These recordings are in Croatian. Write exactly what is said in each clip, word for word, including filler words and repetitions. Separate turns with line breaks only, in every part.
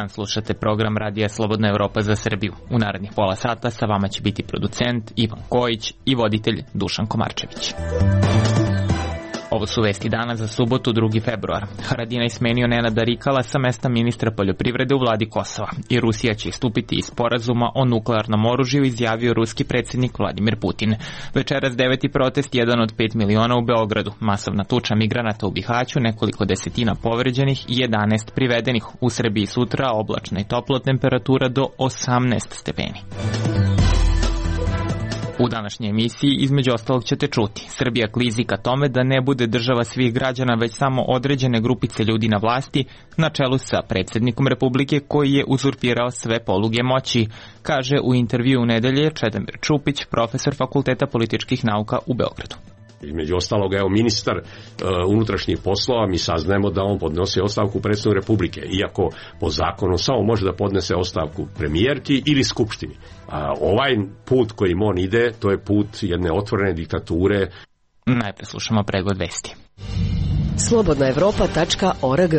dan, slušate program Radija Slobodna Evropa za Srbiju. U narednih pola sata sa vama će biti producent Ivan Kojić i voditelj Dušan Komarčević. Ovo su vesti dana za subotu, drugi februar. Haradinaj smenio Nenada Rikala sa mesta ministra poljoprivrede u vladi Kosova i Rusija će istupiti iz sporazuma o nuklearnom oružju, izjavio ruski predsjednik Vladimir Putin. Večeras deveti protest, jedan od pet miliona u Beogradu. Masovna tuča migranata u Bihaću, nekoliko desetina povređenih i jedanaest privedenih. U Srbiji sutra oblačna i topla temperatura do osamnaest stepeni. U današnjoj emisiji između ostalog ćete čuti. Srbija klizi ka tome da ne bude država svih građana, već samo određene grupice ljudi na vlasti, na čelu sa predsjednikom Republike koji je uzurpirao sve poluge moći, kaže u intervju u nedelje Čedomir Čupić, profesor Fakulteta političkih nauka u Beogradu.
Između ostalog, evo, ministar uh, unutrašnjih poslova, mi saznajemo da on podnosi ostavku predsjedniku Republike, iako po zakonu samo može da podnese ostavku premijerki ili skupštini. A ovaj put kojim on ide, to je put jedne otvorene diktature.
Najpre slušamo pregled vesti.
slobodna evropa tačka org.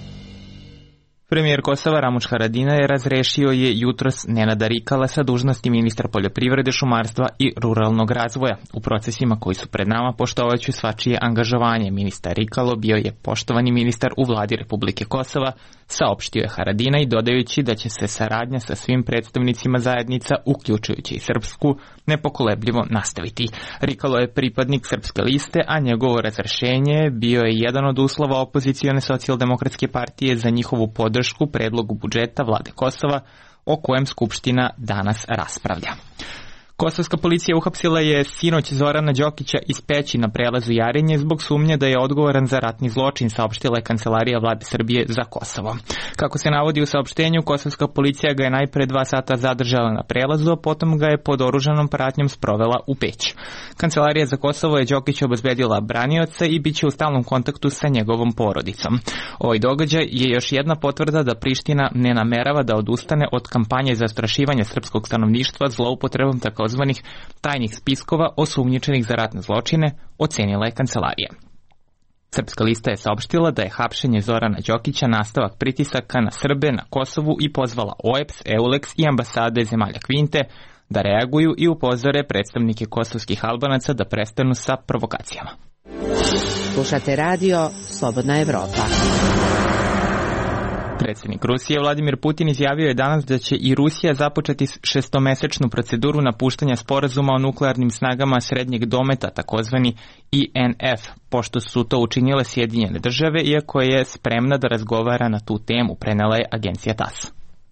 Premijer Kosova Ramuš Haradinaj razrešio je jutros Nenada Rikala sa dužnosti ministra poljoprivrede, šumarstva i ruralnog razvoja. U procesima koji su pred nama poštovaću svačije angažovanje. Ministar Rikalo bio je poštovani ministar u vladi Republike Kosova, saopštio je Haradinaj, dodajući da će se saradnja sa svim predstavnicima zajednica, uključujući i srpsku, nepokolebljivo nastaviti. Rikalo je pripadnik Srpske liste, a njegovo razrešenje bio je jedan od uslova opozicione socijaldemokratske partije za njihovu podršku predlogu budžeta vlade Kosova, o kojem Skupština danas raspravlja. Kosovska policija uhapsila je sinoć Zorana Đokića iz Peći na prelazu Jarinje zbog sumnje da je odgovoran za ratni zločin, saopštila je Kancelarija vlade Srbije za Kosovo. Kako se navodi u saopštenju, kosovska policija ga je najpre dva sata zadržala na prelazu, a potom ga je pod oružanom pratnjom sprovela u Peć. Kancelarija za Kosovo je Đokića obezbedila branioca i bit će u stalnom kontaktu sa njegovom porodicom. Ovaj događaj je još jedna potvrda da Priština ne namerava da odustane od kampanje zastrašivanja srpskog stanovništva zloupotrebom tako tzv. Tajnih spiskova osumnjičenih za ratne zločine, ocenila je kancelarija. Srpska lista je saopštila da je hapšenje Zorana Đokića nastavak pritisaka na Srbe na Kosovu i pozvala O E P S, EULEX i ambasade zemalja Kvinte da reaguju i upozore predstavnike kosovskih Albanaca da prestanu sa provokacijama.
Slušate radio Slobodna Evropa.
Predsjednik Rusije Vladimir Putin izjavio je danas da će i Rusija započeti šestomesečnu proceduru napuštanja sporazuma o nuklearnim snagama srednjeg dometa, takozvani I N F, pošto su to učinile Sjedinjene države, iako je spremna da razgovara na tu temu, prenela je agencija T A S.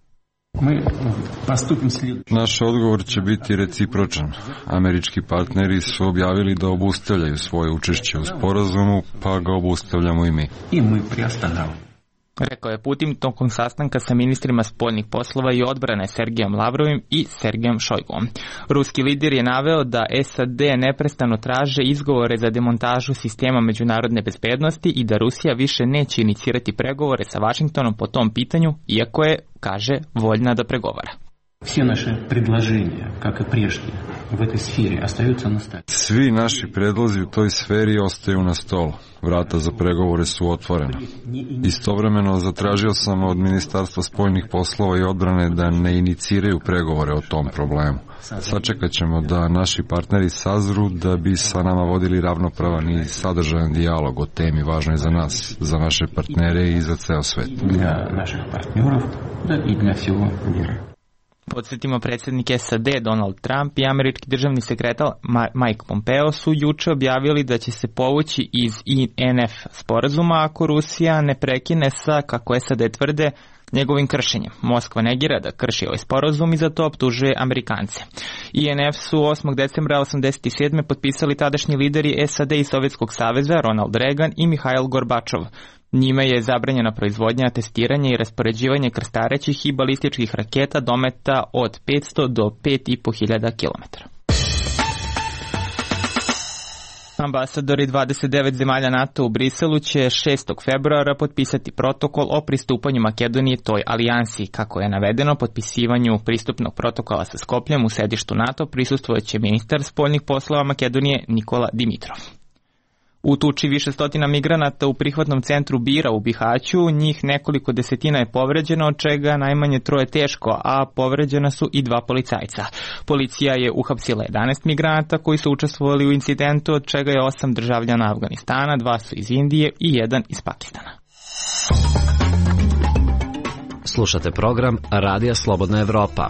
Naš odgovor će biti recipročan. Američki partneri su objavili da obustavljaju svoje učešće u sporazumu, pa ga obustavljamo i mi.
I mi prijastavljamo.
Rekao je Putin tokom sastanka sa ministrima spoljnih poslova i odbrane Sergejom Lavrovim i Sergejem Šojgom. Ruski lider je naveo da S A D neprestano traže izgovore za demontažu sistema međunarodne bezbednosti i da Rusija više neće inicirati pregovore sa Vašingtonom po tom pitanju, iako je, kaže, voljna da pregovara.
Все наши предложения, как и прежде, в этой сфере остаются на столе.
Svi naši predlozi u toj sferi ostaju na stolu. Vrata za pregovore su otvorena. Istovremeno zatražio sam od Ministarstva spoljnih poslova i odbrane da ne iniciraju pregovore o tom problemu. Sačekat ćemo da naši partneri sazru da bi sa nama vodili ravnopravan i sadržajan dijalog o temi važnoj za nas, za naše partnere i za ceo svet.
Для наших партнеров, да и для всего мира.
Podsjetimo, predsjednik S A D Donald Trump i američki državni sekretar Mike Pompeo su juče objavili da će se povući iz I N F sporazuma ako Rusija ne prekine sa, kako S A D tvrde, njegovim kršenjem. Moskva negira da krši ovaj sporazum i za to optužuje Amerikance. I N F su osmog decembra osamdeset sedme potpisali tadašnji lideri S A D i Sovjetskog saveza Ronald Reagan i Mihail Gorbačov. Njime je zabranjena proizvodnja, testiranje i raspoređivanje krstarećih i balističkih raketa dometa od petsto do pet i po hiljada kilometara. Ambasadori dvadeset devet zemalja NATO u Briselu će šestog februara potpisati protokol o pristupanju Makedonije toj alijansi. Kako je navedeno, potpisivanju pristupnog protokola sa Skopljem u sedištu NATO prisustvovat će ministar spoljnih poslova Makedonije Nikola Dimitrov. U tuči više stotina migranata u prihvatnom centru Bira u Bihaću, njih nekoliko desetina je povređeno, od čega najmanje troje teško, a povređena su i dva policajca. Policija je uhapsila jedanaest migranata koji su učestvovali u incidentu, od čega je osam državljana Afganistana, dva su iz Indije i jedan iz Pakistana.
Slušate program Radija Slobodna Evropa.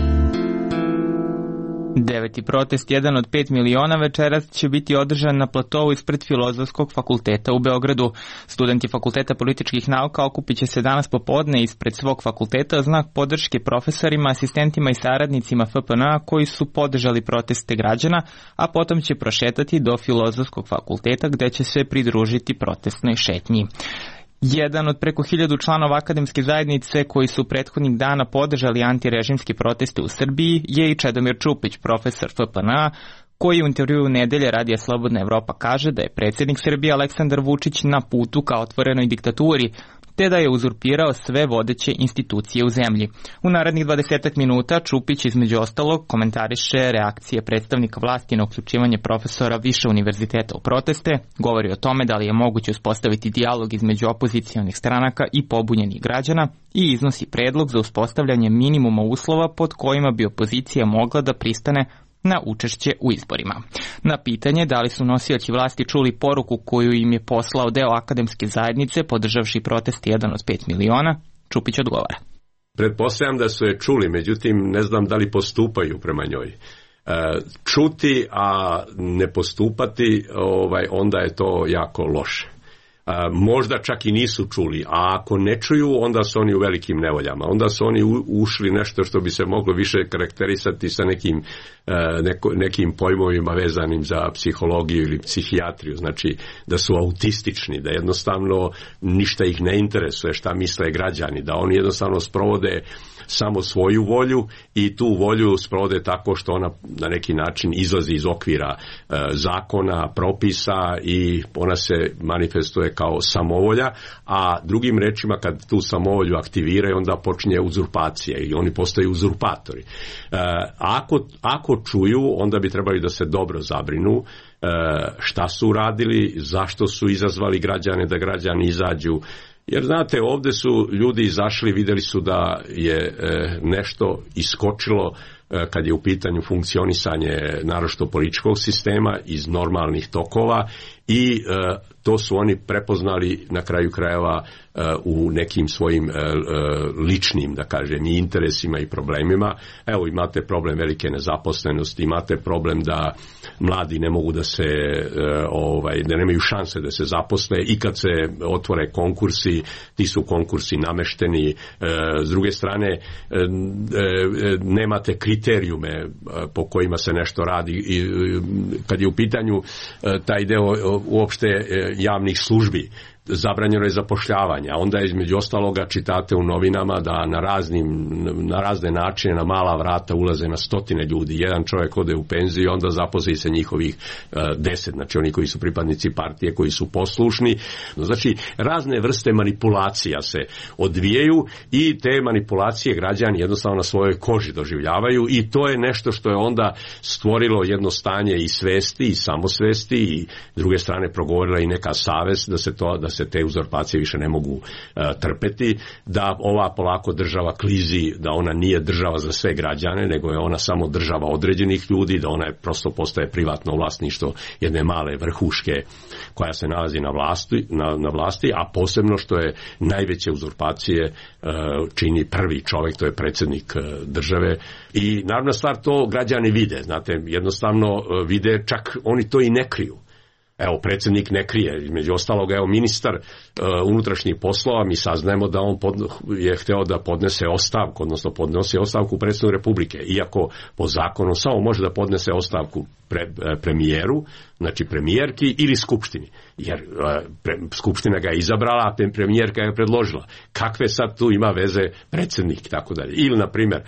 Deveti protest, jedan od pet miliona, večeras će biti održan na platovu ispred Filozofskog fakulteta u Beogradu. Studenti Fakulteta političkih nauka okupit će se danas popodne ispred svog fakulteta znak podrške profesorima, asistentima i saradnicima F P N A koji su podržali proteste građana, a potom će prošetati do Filozofskog fakulteta gde će se pridružiti protestnoj šetnji. Jedan od preko hiljadu članova akademske zajednice koji su prethodnih dana podržali antirežimske proteste u Srbiji je i Čedomir Čupić, profesor F P N A, koji u intervjuu Nedelje Radija Slobodna Evropa kaže da je predsjednik Srbije Aleksandar Vučić na putu ka otvorenoj diktaturi, te da je uzurpirao sve vodeće institucije u zemlji. U narednih dvadesetak minuta Čupić između ostalog komentariše reakcije predstavnika vlasti na uključivanje profesora više univerziteta u proteste, govori o tome da li je moguće uspostaviti dijalog između opozicijonih stranaka i pobunjenih građana i iznosi predlog za uspostavljanje minimuma uslova pod kojima bi opozicija mogla da pristane na učešće u izborima. Na pitanje da li su nosioci vlasti čuli poruku koju im je poslao deo akademske zajednice podržavši protest jedan od pet miliona, Čupić odgovara.
Pretpostavljam da su je čuli, međutim ne znam da li postupaju prema njoj. Čuti, a ne postupati, ovaj, onda je to jako loše. Možda čak i nisu čuli, a ako ne čuju, onda su oni u velikim nevoljama. Onda su oni ušli nešto što bi se moglo više karakterisati sa nekim, neko, nekim pojmovima vezanim za psihologiju ili psihijatriju. Znači da su autistični, da jednostavno ništa ih ne interesuje šta misle građani, da oni jednostavno sprovode samo svoju volju i tu volju sprovode tako što ona na neki način izlazi iz okvira e, zakona, propisa i ona se manifestuje kao samovolja, a drugim rečima kad tu samovolju aktiviraju onda počinje uzurpacija i oni postaju uzurpatori. E, ako, ako čuju, onda bi trebali da se dobro zabrinu e, šta su uradili, zašto su izazvali građane da građani izađu. Jer znate, ovdje su ljudi izašli, vidjeli su da je e, nešto iskočilo e, kad je u pitanju funkcionisanje naročito političkog sistema iz normalnih tokova i e, to su oni prepoznali na kraju krajeva e, u nekim svojim e, ličnim, da kažem, i interesima i problemima. Evo, imate problem velike nezaposlenosti, imate problem da mladi ne mogu da se, e, ovaj, da nemaju šanse da se zaposle i kad se otvore konkursi, ti su konkursi namešteni. E, s druge strane, e, e, nemate kriterijume po kojima se nešto radi. I, kad je u pitanju e, taj deo uopšte javnih službi, zabranjeno je zapošljavanje, a onda između ostaloga čitate u novinama da na, raznim, na razne načine na mala vrata ulaze na stotine ljudi. Jedan čovjek ode u penziju i onda zaposli se njihovih uh, deset, znači oni koji su pripadnici partije, koji su poslušni. Znači razne vrste manipulacija se odvijaju i te manipulacije građani jednostavno na svojoj koži doživljavaju i to je nešto što je onda stvorilo jedno stanje i svesti i samosvesti i s druge strane progovorila i neka savest da se to, da se te uzurpacije više ne mogu uh, trpeti, da ova polako država klizi, da ona nije država za sve građane, nego je ona samo država određenih ljudi, da ona je prosto postaje privatno vlasništvo jedne male vrhuške koja se nalazi na vlasti, na, na vlasti, a posebno što je najveće uzurpacije uh, čini prvi čovjek, to je predsjednik uh, države i naravna stvar to građani vide, znate, jednostavno uh, vide, čak oni to i ne kriju. Evo, predsjednik ne krije, između ostalog, evo, ministar uh, unutrašnjih poslova, mi saznajemo da on pod, je hteo da podnese ostavku, odnosno podnosi ostavku predsjedniku Republike, iako po zakonu samo može da podnese ostavku pre, premijeru, znači premijerki ili skupštini, jer uh, pre, skupština ga je izabrala, a premijerka je predložila. Kakve sad tu ima veze predsjednik, tako dalje. Ili, na primjer,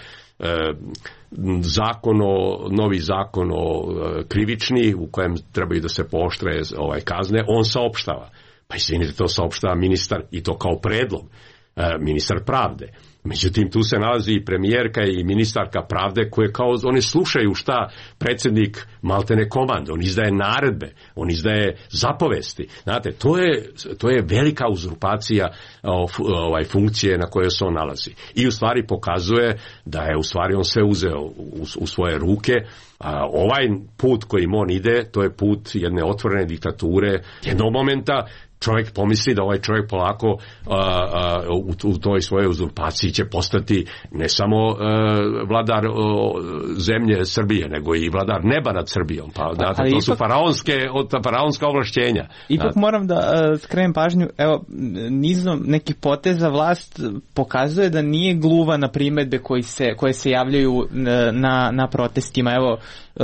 zakon o, novi zakon o krivični u kojem trebaju da se pooštre ovaj kazne, on saopštava. Pa izvinite, to saopštava ministar i to kao predlog. ministar pravde. Međutim, tu se nalazi i premijerka i ministarka pravde koje kao one slušaju šta predsjednik maltene komande, on izdaje naredbe, on izdaje zapovesti. Znate, to je, to je velika uzurpacija ovaj, funkcije na kojoj se on nalazi. I u stvari pokazuje da je u stvari on sve uzeo u, u svoje ruke. A ovaj put kojim on ide, to je put jedne otvorene diktature, jednog momenta čovjek pomisli da ovaj čovjek polako a, a, u, u toj svojoj uzurpaciji će postati ne samo a, vladar o, zemlje Srbije, nego i vladar neba nad Srbijom. Pa, da, to ipak, su faraonske, faraonska ovlašćenja.
Ipak moram da a, skrenem pažnju, evo, nizom nekih poteza vlast pokazuje da nije gluva na primedbe koji se, koje se javljaju na, na protestima. Evo,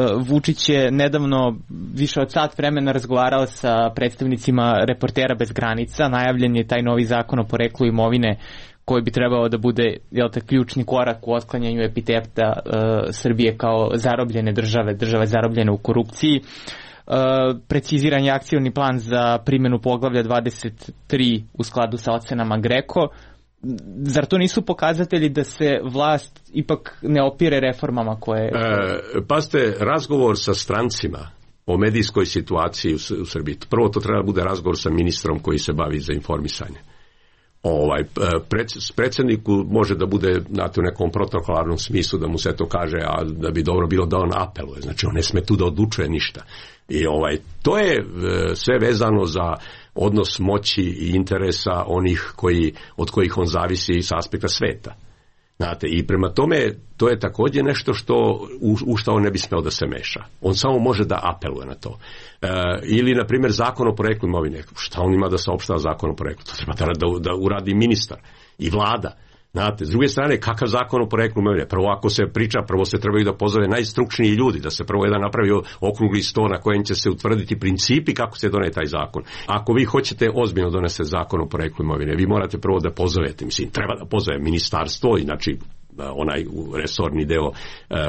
Vučić je nedavno više od sat vremena razgovarao sa predstavnicima Reportera bez granica, najavljen je taj novi zakon o poreklu imovine koji bi trebao da bude, jel te, ključni korak u otklanjanju epiteta uh, Srbije kao zarobljene države, države zarobljene u korupciji. Uh, preciziran je akcioni plan za primjenu poglavlja dvadeset tri u skladu sa ocenama GRECO. Zar to nisu pokazatelji da se vlast ipak ne opire reformama koje...
E, pa ste, razgovor sa strancima o medijskoj situaciji u, u Srbiji. Prvo to treba bude razgovor sa ministrom koji se bavi za informisanje. Ovaj, predsjedniku može da bude, znate, u nekom protokolarnom smislu da mu se to kaže, a da bi dobro bilo da on apeluje. Znači on ne sme tu da odlučuje ništa. I ovaj, to je sve vezano za odnos moći i interesa onih koji, od kojih on zavisi sa aspekta sveta. Znate, i prema tome to je također nešto što, u, u što on ne bi smeo da se meša. On samo može da apeluje na to. E, ili, na primjer, zakon o poreklu imovine. Šta on ima da saopštava zakon o poreklu? To treba da, da uradi ministar i vlada. Znate, s druge strane, kakav zakon o poreklu imovine? Prvo, ako se priča, prvo se trebaju da pozove najstručniji ljudi, da se prvo jedan napravi okrugli sto na kojem će se utvrditi principi kako se doneje taj zakon. Ako vi hoćete ozbiljno donese zakon o poreklu imovine, vi morate prvo da pozovete, mislim, treba da pozove ministarstvo, znači onaj resorni deo uh,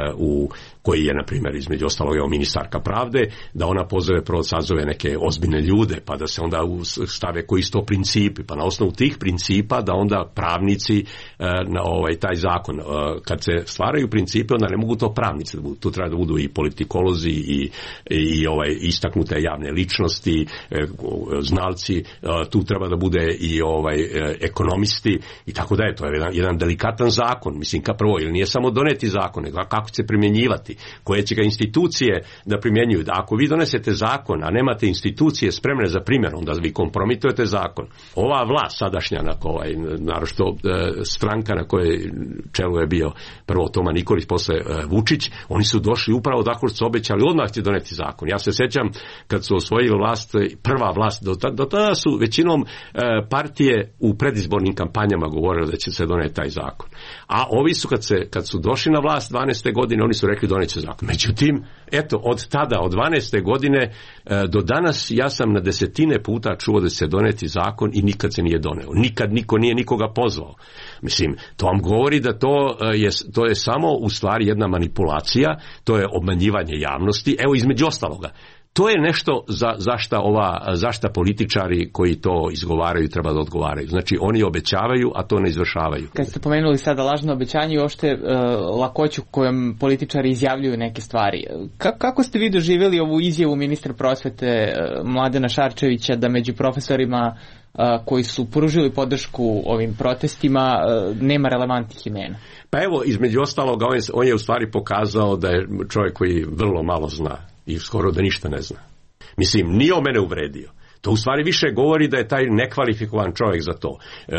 u koji je, na primjer, između ostalog je ministarka pravde, da ona pozove, prvo sazove neke ozbiljne ljude, pa da se onda stave koji su to principi, pa na osnovu tih principa da onda pravnici uh, na ovaj taj zakon, uh, kad se stvaraju principe, onda ne mogu to pravnici da budu, tu treba da budu i politikolozi i, i ovaj istaknute javne ličnosti, uh, znalci, uh, tu treba da bude i ovaj uh, ekonomisti i tako da je, to je jedan, jedan delikatan zakon, mislim, ka prvo, ili nije samo doneti zakon, nego kako će se primjenjivati, koje će ga institucije da primjenjuju. Da ako vi donesete zakon, a nemate institucije spremne za primjer, onda vi kompromitujete zakon. Ova vlast sadašnja, na ovaj, naročito e, stranka na koje čelu je bio prvo Toma Nikolić, posle e, Vučić, oni su došli upravo tako što su obećali, odmah će doneti zakon. Ja se sjećam kad su osvojili vlast, prva vlast, do, do tada su većinom e, partije u predizbornim kampanjama govorile da će se doneti taj zakon. A ovi su kad, se, kad su došli na vlast dvanaeste godine, oni su rekli doneće zakon. Međutim, eto, od tada, od dvanaeste godine e, do danas ja sam na desetine puta čuo da će se doneti zakon i nikad se nije doneo. Nikad niko nije nikoga pozvao. Mislim, to vam govori da to je, to je samo u stvari jedna manipulacija, to je obmanjivanje javnosti. Evo, između ostaloga, to je nešto za, zašta, ova, zašta političari koji to izgovaraju treba da odgovaraju. Znači, oni obećavaju, a to ne izvršavaju.
Kad ste pomenuli sada lažno obećanje i uopšte uh, lakoću kojom političari izjavljuju neke stvari, Ka- kako ste vi doživjeli ovu izjavu ministra prosvete uh, Mladena Šarčevića da među profesorima uh, koji su pružili podršku ovim protestima uh, nema relevantnih imena?
Pa evo, između ostaloga, on je, on je u stvari pokazao da je čovjek koji vrlo malo zna i skoro da ništa ne zna. Mislim, nije o mene uvredio. To u stvari više govori da je taj nekvalifikovan čovjek za to. E,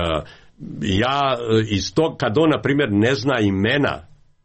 ja iz tog, kad on, na primjer, ne zna imena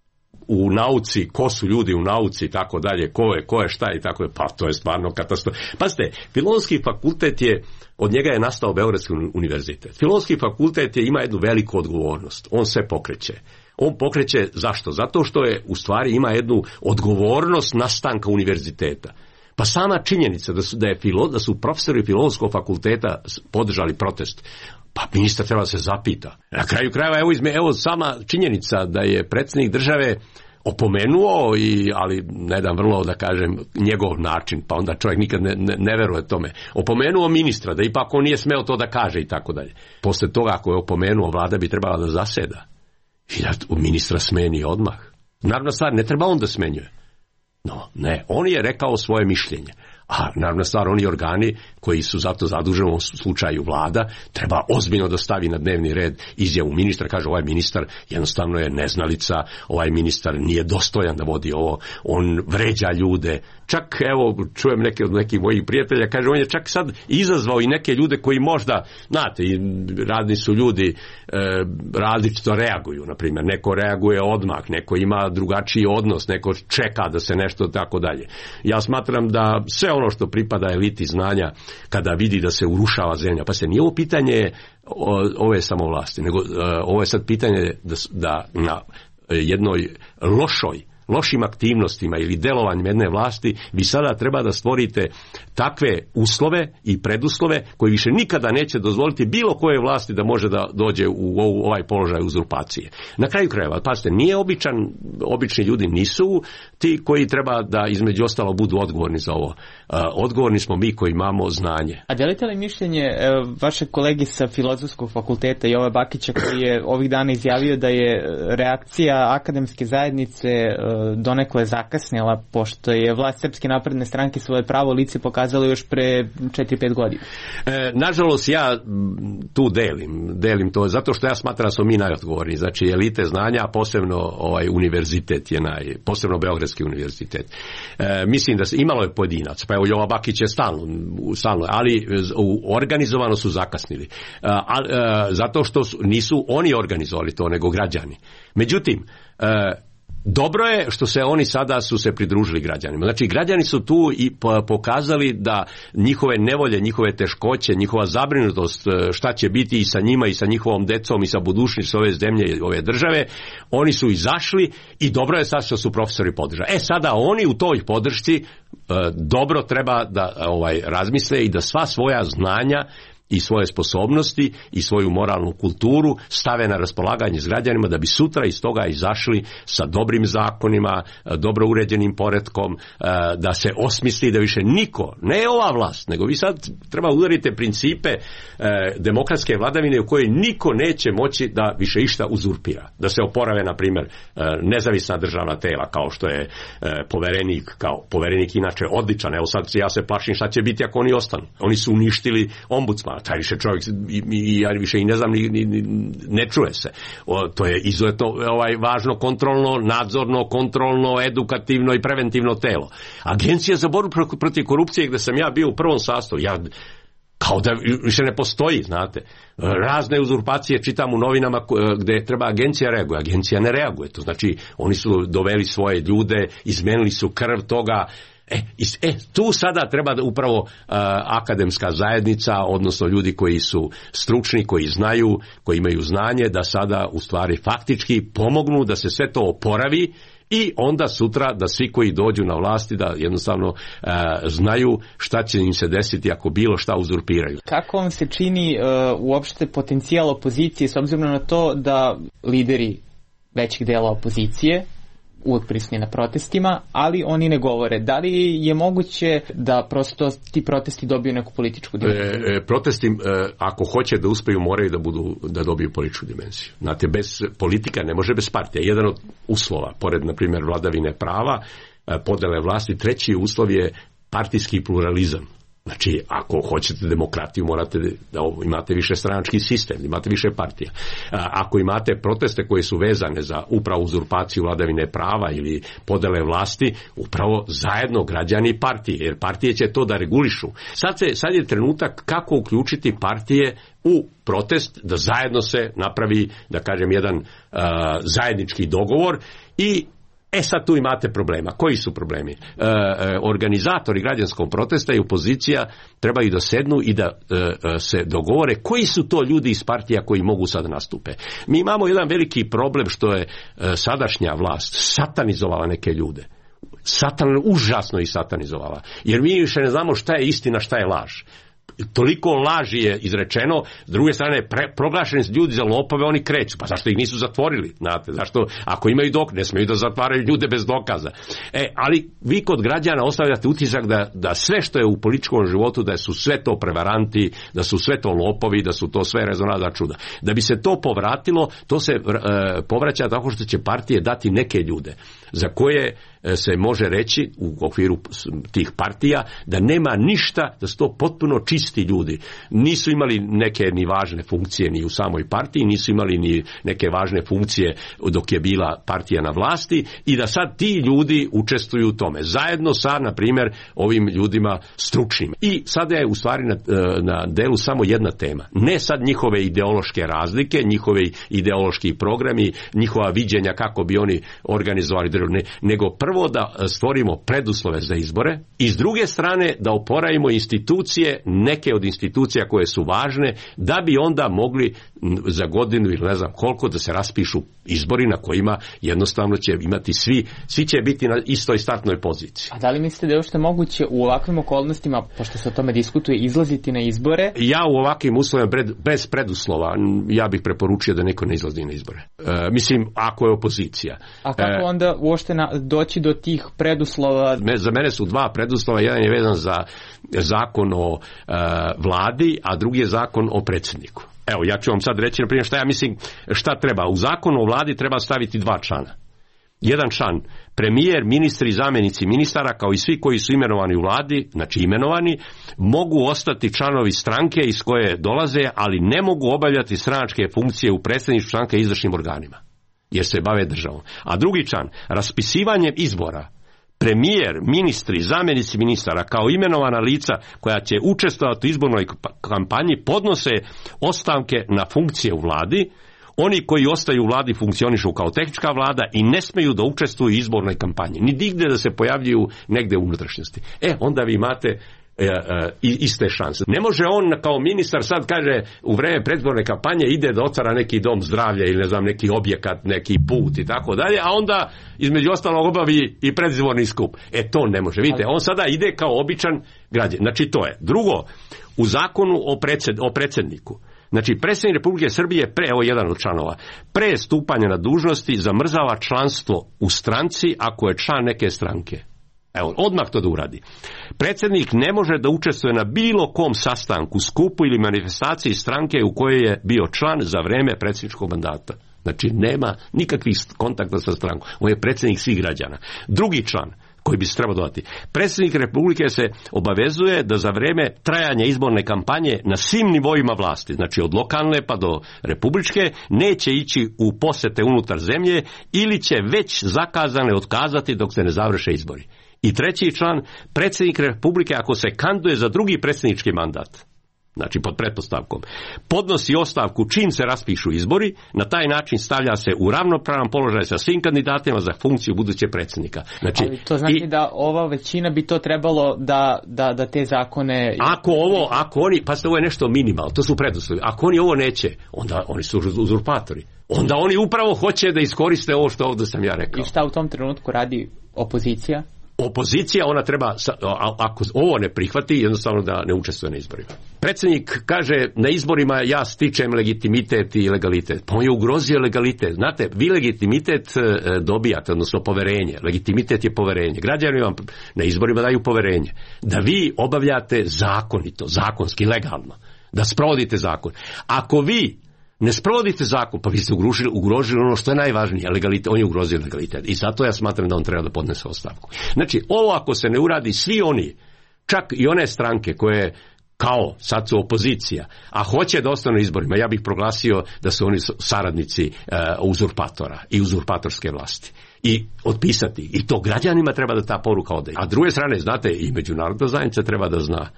u nauci, ko su ljudi u nauci i tako dalje, ko je, ko je šta i tako je, pa to je stvarno katastrofa. Pazite, Filozofski fakultet je, od njega je nastao Beogradski univerzitet. Filozofski fakultet je, ima jednu veliku odgovornost. On se pokreće. On pokreće zašto? Zato što je u stvari ima jednu odgovornost nastanka univerziteta. Pa sama činjenica da su, da je filo, da su profesori Filozofskog fakulteta podržali protest, pa ministar treba da se zapita. Na kraju krajeva, evo, izme, evo sama činjenica da je predsjednik države opomenuo, i, ali na jedan vrlo, da kažem, njegov način, pa onda čovjek nikad ne, ne, ne veruje tome. Opomenuo ministra, da ipak on nije smeo to da kaže i tako dalje. Posle toga, ako je opomenuo, vlada bi trebala da zaseda i da ministra smeni odmah. Naravno stvar, ne treba on da smenjuje. No, ne, on je rekao svoje mišljenje. A naravno stvar, oni organi koji su zato zaduženi u slučaju vlada, treba ozbiljno da stavi na dnevni red izjavu ministra, kaže ovaj ministar jednostavno je neznalica, ovaj ministar nije dostojan da vodi ovo, on vređa ljude. Čak, evo, čujem neke od nekih mojih prijatelja, kaže, on je čak sad izazvao i neke ljude koji možda, znate, radni su ljudi, e, različito reaguju, na primjer, neko reaguje odmah, neko ima drugačiji odnos, neko čeka da se nešto tako dalje. Ja smatram da sve ono što pripada eliti znanja, kada vidi da se urušava zemlja, pa se nije ovo pitanje ove samovlasti, nego ovo je sad pitanje da, da na jednoj lošoj lošim aktivnostima ili delovanjem jedne vlasti, vi sada treba da stvorite takve uslove i preduslove koji više nikada neće dozvoliti bilo koje vlasti da može da dođe u ovaj položaj uzurpacije. Na kraju krajeva, pazite, nije običan, obični ljudi nisu ti koji treba da između ostalo budu odgovorni za ovo. Odgovorni smo mi koji imamo znanje.
A delite li mišljenje vašeg kolegi sa Filozofskog fakulteta Jova Bakića, koji je ovih dana izjavio da je reakcija akademske zajednice donekle zakasnila, pošto je vlast Srpske napredne stranke svoje pravo lice pokazala još pre četiri pet godina?
E, nažalost, ja tu delim, delim to, zato što ja smatram da smo mi najodgovorni. Znači, elite znanja, posebno ovaj univerzitet je naj, posebno Beogradski univerzitet. E, mislim da se, imalo je pojedinac, pa evo Jova Bakić je stalno, stalno ali organizovano su zakasnili. A, a, zato što su, nisu oni organizovali to, nego građani. Međutim, e, dobro je što se oni sada su se pridružili građanima. Znači, građani su tu i pokazali da njihove nevolje, njihove teškoće, njihova zabrinutost šta će biti i sa njima i sa njihovom decom i sa budućnošću ove zemlje i ove države, oni su izašli i dobro je sad što su profesori podržali. E, sada oni u toj podršci dobro treba da ovaj razmisle i da sva svoja znanja i svoje sposobnosti i svoju moralnu kulturu stave na raspolaganje s građanima da bi sutra iz toga izašli sa dobrim zakonima, dobro uređenim poretkom, da se osmisli da više niko, ne ova vlast, nego vi sad treba udarite principe demokratske vladavine u kojoj niko neće moći da više išta uzurpira. Da se oporave, na primjer, nezavisna državna tela, kao što je poverenik, kao poverenik inače odličan. Evo sad ja se plašim šta će biti ako oni ostanu. Oni su uništili ombudsmana. Taj više čovjek i, i ja više i ne znam ni, ni, ne čuje se. O, to je izuzetno ovaj važno kontrolno, nadzorno, kontrolno, edukativno i preventivno telo. Agencija za borbu protiv korupcije, gde sam ja bio u prvom sastavu, ja kao da više ne postoji, znate. Razne uzurpacije čitam u novinama gde treba agencija reaguje. Agencija ne reaguje. To znači oni su doveli svoje ljude, izmenili su krv toga. E, e, tu sada treba da upravo uh, akademska zajednica, odnosno ljudi koji su stručni, koji znaju, koji imaju znanje, da sada u stvari faktički pomognu da se sve to oporavi i onda sutra da svi koji dođu na vlasti da jednostavno uh, znaju šta će im se desiti ako bilo šta uzurpiraju.
Kako vam se čini uh, uopšte potencijal opozicije s obzirom na to da lideri većeg dela opozicije uvijek prisutni na protestima, ali oni ne govore. Da li je moguće da prosto ti protesti dobiju neku političku dimenziju?
E, e, protesti, e, ako hoće da uspeju, moraju da budu da dobiju političku dimenziju. Znate, bez politika ne može bez partija. Jedan od uslova, pored, na primjer, vladavine prava, podele vlasti, treći uslov je partijski pluralizam. Znači, ako hoćete demokratiju, morate da imate više stranački sistem, imate više partija. Ako imate proteste koje su vezane za upravo uzurpaciju vladavine prava ili podele vlasti, upravo zajedno građani i partije, jer partije će to da regulišu. Sad, se, sad je trenutak kako uključiti partije u protest, da zajedno se napravi, da kažem, jedan uh, zajednički dogovor i E sad tu imate problema. Koji su problemi? E, e, organizatori građanskog protesta i opozicija trebaju da sednu i da e, se dogovore koji su to ljudi iz partija koji mogu sad nastupe. Mi imamo jedan veliki problem što je e, sadašnja vlast satanizovala neke ljude. Satan, užasno ih satanizovala. Jer mi više ne znamo šta je istina, šta je laž. toliko laži je izrečeno, s druge strane pre, proglašeni su ljudi za lopove, oni kreću. Pa zašto ih nisu zatvorili? Znate, zašto, ako imaju dok, ne smiju da zatvaraju ljude bez dokaza. E, ali vi kod građana ostavljate utisak da, da sve što je u političkom životu, da su sve to prevaranti, da su sve to lopovi, da su to sve rezonadna čuda. Da bi se to povratilo, to se e, povraća tako što će partije dati neke ljude za koje se može reći u okviru tih partija da nema ništa, da su to potpuno čisti ljudi. Nisu imali neke ni važne funkcije ni u samoj partiji, nisu imali ni neke važne funkcije dok je bila partija na vlasti i da sad ti ljudi učestvuju u tome. Zajedno sa, na primjer, ovim ljudima stručnim. I sada je u stvari na, na delu samo jedna tema. Ne sad njihove ideološke razlike, njihove ideološki programi, njihova viđenja kako bi oni organizovali državu, ne, nego prvo da stvorimo preduslove za izbore i s druge strane da oporavimo institucije, neke od institucija koje su važne, da bi onda mogli za godinu ili ne znam koliko da se raspišu izbori na kojima jednostavno će imati svi, svi će biti na istoj startnoj poziciji.
A da li mislite da je uopšte moguće u ovakvim okolnostima, pošto se o tome diskutuje, izlaziti na izbore?
Ja u ovakvim uslovima bez preduslova, ja bih preporučio da neko ne izlazi na izbore. E, mislim, ako je opozicija.
A kako e, onda uopšte na, doći do tih preduslova?
Me, za mene su dva preduslova, jedan je vezan za zakon o e, vladi, a drugi je zakon o predsjedniku. Evo, ja ću vam sad reći, na primjer, šta ja mislim, šta treba. U zakonu o vladi treba staviti dva člana. Jedan član, premijer, ministri i zamjenici ministara, kao i svi koji su imenovani u vladi, znači imenovani, mogu ostati članovi stranke iz koje dolaze, ali ne mogu obavljati stranačke funkcije u predsjedništvu stranke i izvršnim organima, jer se bave državom. A drugi član, raspisivanjem izbora, premijer, ministri, zamjenici ministara kao imenovana lica koja će učestvovati u izbornoj kampanji podnose ostavke na funkcije u vladi. Oni koji ostaju u vladi funkcionišu kao tehnička vlada i ne smiju da učestvuju u izbornoj kampanji. Ni digde da se pojavljuju negde u unutrašnjosti. E, onda vi imate e, e, iste šanse. Ne može on kao ministar sad kaže u vreme predizborne kampanje ide da otvara neki dom zdravlja ili ne znam neki objekat, neki put i tako dalje, a onda između ostalog obavi i predizborni skup. E, to ne može. Vidite, on sada ide kao običan građanin. Znači, to je. Drugo, u zakonu o, predsjed, o predsjedniku. Znači, predsjednik Republike Srbije, pre, evo jedan od članova, pre stupanja na dužnosti zamrzava članstvo u stranci ako je član neke stranke. Evo, odmah to da uradi. Predsjednik ne može da učestvuje na bilo kom sastanku, skupu ili manifestaciji stranke u kojoj je bio član za vreme predsjedničkog mandata. Znači, nema nikakvih kontakta sa strankom. On je predsjednik svih građana. Drugi član, koji bi se trebao dodati. Predsjednik Republike se obavezuje da za vrijeme trajanja izborne kampanje na svim nivoima vlasti, znači od lokalne pa do republičke, neće ići u posete unutar zemlje ili će već zakazane otkazati dok se ne završe izbori. I treći član, predsjednik Republike ako se kandiduje za drugi predsjednički mandat, znači pod pretpostavkom, podnosi ostavku čim se raspišu izbori, na taj način stavlja se u ravnopravan položaj sa svim kandidatima za funkciju budućeg predsjednika. Znači,
ali to znači
i,
da ova većina bi to trebalo da, da, da te zakone...
Ako ovo, ako oni, pa ovo je nešto minimalno, to su preduslovi, ako oni ovo neće, onda oni su uzurpatori. Onda oni upravo hoće da iskoriste ovo što ovdje sam ja rekao.
I šta u tom trenutku radi opozicija?
Opozicija, ona treba, ako ovo ne prihvati, jednostavno da ne učestvuje na izborima. Predsjednik kaže, na izborima ja stičem legitimitet i legalitet. Pa on je ugrozio legalitet. Znate, vi legitimitet dobijate, odnosno poverenje. Legitimitet je poverenje. Građani vam na izborima daju poverenje. Da vi obavljate zakonito, zakonski, legalno. Da sprovodite zakon. Ako vi ne sprovodite zakon, pa vi ste ugrožili, ugrožili ono što je najvažnije, legalitet, on je ugrozio legalitet. I zato ja smatram da on treba da podnese ostavku. Znači, ovo ako se ne uradi, svi oni, čak i one stranke koje kao sad su opozicija, a hoće da ostanu na izborima, ja bih proglasio da su oni saradnici uh, uzurpatora i uzurpatorske vlasti. I otpisati. I to građanima treba da ta poruka ode. A s druge strane, znate, i međunarodna zajednica treba da zna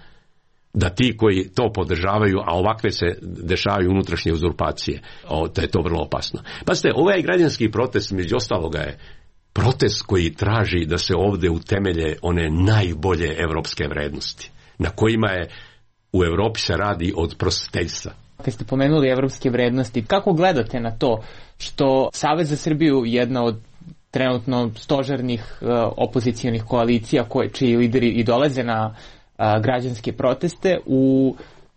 da ti koji to podržavaju, a ovakve se dešavaju unutrašnje uzurpacije, o, da je to vrlo opasno. Pazite, ovaj građanski protest, među ostaloga, je protest koji traži da se ovdje utemelje one najbolje evropske vrednosti, na kojima je u Europi se radi od prosvjeteljstva.
Kad ste pomenuli evropske vrednosti, kako gledate na to što Savez za Srbiju, jedna od trenutno stožernih uh, opozicionih koalicija koje, čiji lideri i dolaze na a, građanske proteste. U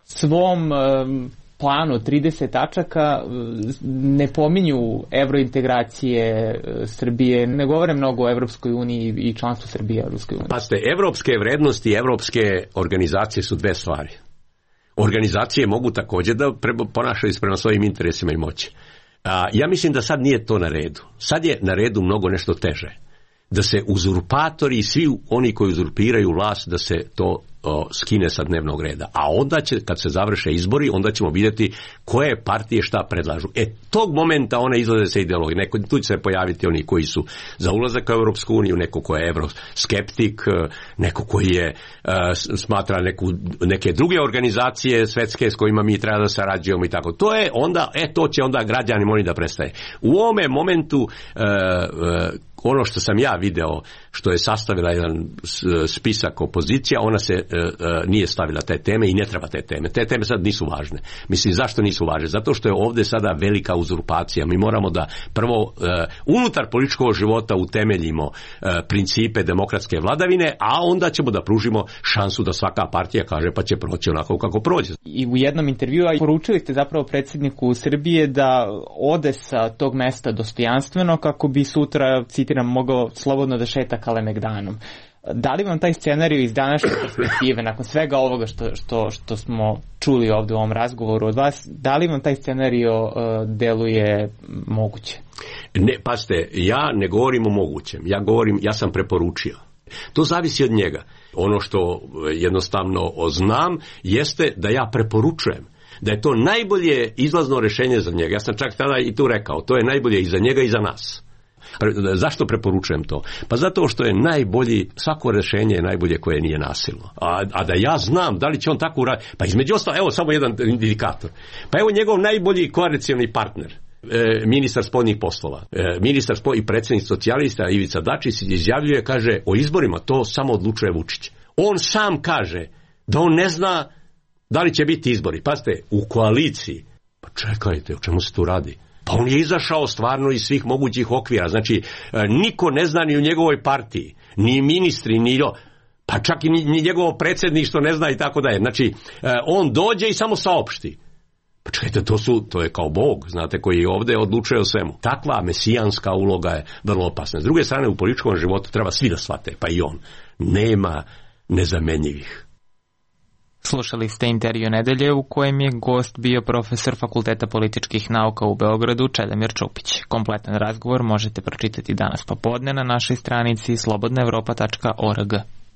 svom a, planu trideset tačaka ne pominju evrointegracije Srbije, ne govore mnogo o Evropskoj uniji i članstvu Srbije u Evropskoj uniji.
Pa ste, evropske vrednosti i evropske organizacije su dve stvari. Organizacije mogu također da ponašaju prema svojim interesima i moći. A, ja mislim da sad nije to na redu. Sad je na redu mnogo nešto teže. Da se uzurpatori i svi oni koji uzurpiraju vlast, da se to o, skine sa dnevnog reda. A onda će, kad se završe izbori, onda ćemo vidjeti koje partije šta predlažu. E, tog momenta one izlaze sa ideologije. Neko, tu će se pojaviti oni koji su za ulazak u Europsku uniju, neko ko je evroskeptik, neko koji je uh, smatra neku, neke druge organizacije svetske s kojima mi treba da sarađujemo i tako. To je onda, e, to će onda građani morati da prestaje. U ovome momentu uh, uh, ono što sam ja video, što je sastavila jedan spisak opozicija, ona se e, e, nije stavila te teme i ne treba te teme. Te teme sad nisu važne. Mislim, zašto nisu važne? Zato što je ovdje sada velika uzurpacija. Mi moramo da prvo e, unutar političkog života utemeljimo e, principe demokratske vladavine, a onda ćemo da pružimo šansu da svaka partija kaže pa će proći onako kako prođe.
I u jednom intervjuu poručili ste zapravo predsjedniku Srbije da ode sa tog mesta dostojanstveno kako bi sutra, citiram, mogao slobodno da šeta Kalemegdanom. Da li vam taj scenarij iz današnje perspektive, nakon svega ovoga što, što, što smo čuli ovdje u ovom razgovoru od vas, da li vam taj scenarij uh, deluje moguće?
Ne, pazite, ja ne govorim o mogućem, ja govorim, ja sam preporučio. To zavisi od njega. Ono što jednostavno znam jeste da ja preporučujem da je to najbolje izlazno rješenje za njega. Ja sam čak tada i tu rekao, to je najbolje i za njega i za nas. Zašto preporučujem to? Pa zato što je najbolji, svako rješenje je najbolje koje nije nasilno. A, a da ja znam da li će on tako uraditi, pa između ostalo, evo samo jedan indikator. Pa evo njegov najbolji koalicioni partner, e, ministar spoljnih poslova, e, ministar spoljnih i predsjednik socijalista Ivica Dačić izjavljuje, kaže, o izborima to samo odlučuje Vučić. On sam kaže da on ne zna da li će biti izbori. Pazite, u koaliciji. Pa čekajte, o čemu se tu radi? Pa on je izašao stvarno iz svih mogućih okvira. Znači, niko ne zna ni u njegovoj partiji, ni ministri, ni jo, pa čak i ni njegovo predsjedništvo ne zna i tako da je. Znači, on dođe i samo saopšti. Pa čekajte, to, su, to je kao Bog, znate, koji ovdje odlučuje o svemu. Takva mesijanska uloga je vrlo opasna. S druge strane, u političkom životu treba svi da shvate, pa i on. Nema nezamenjivih.
Slušali ste intervju nedelje u kojem je gost bio profesor Fakulteta političkih nauka u Beogradu Čedomir Čupić. Kompletan razgovor možete pročitati danas popodne na našoj stranici slobodna evropa tačka org.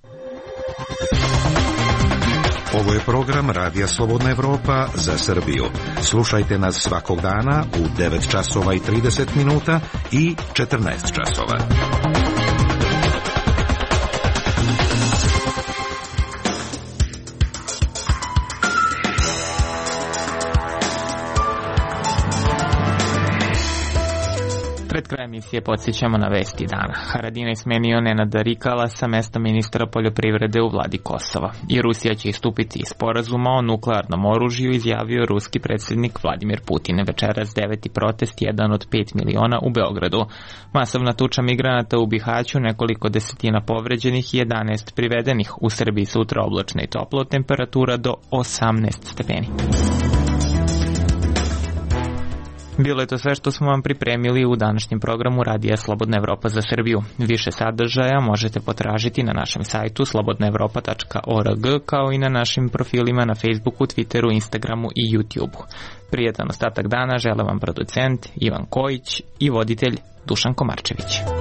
Ovo je program Radija Slobodna Evropa za Srbiju. Slušajte nas svakog dana u devet časova i trideset minuta i četrnaest časova.
Pred krajem emisije podsjećamo na vesti dana. Haradinaj smenio Nenada Rikala sa mesta ministra poljoprivrede u vladi Kosova. I Rusija će istupiti iz sporazuma o nuklearnom oružju, izjavio ruski predsjednik Vladimir Putin. Večeras deveti protest, jedan od pet miliona u Beogradu. Masovna tuča migranata u Bihaću, nekoliko desetina povređenih i jedanaest privedenih. U Srbiji sutra oblačno i toplo, temperatura do osamnaest stepeni. Bilo je to sve što smo vam pripremili u današnjem programu Radija Slobodna Evropa za Srbiju. Više sadržaja možete potražiti na našem sajtu slobodna evropa tačka org, kao i na našim profilima na Facebooku, Twitteru, Instagramu i YouTubeu. Prijetan ostatak dana žele vam producent Ivan Kojić i voditelj Dušan Komarčević.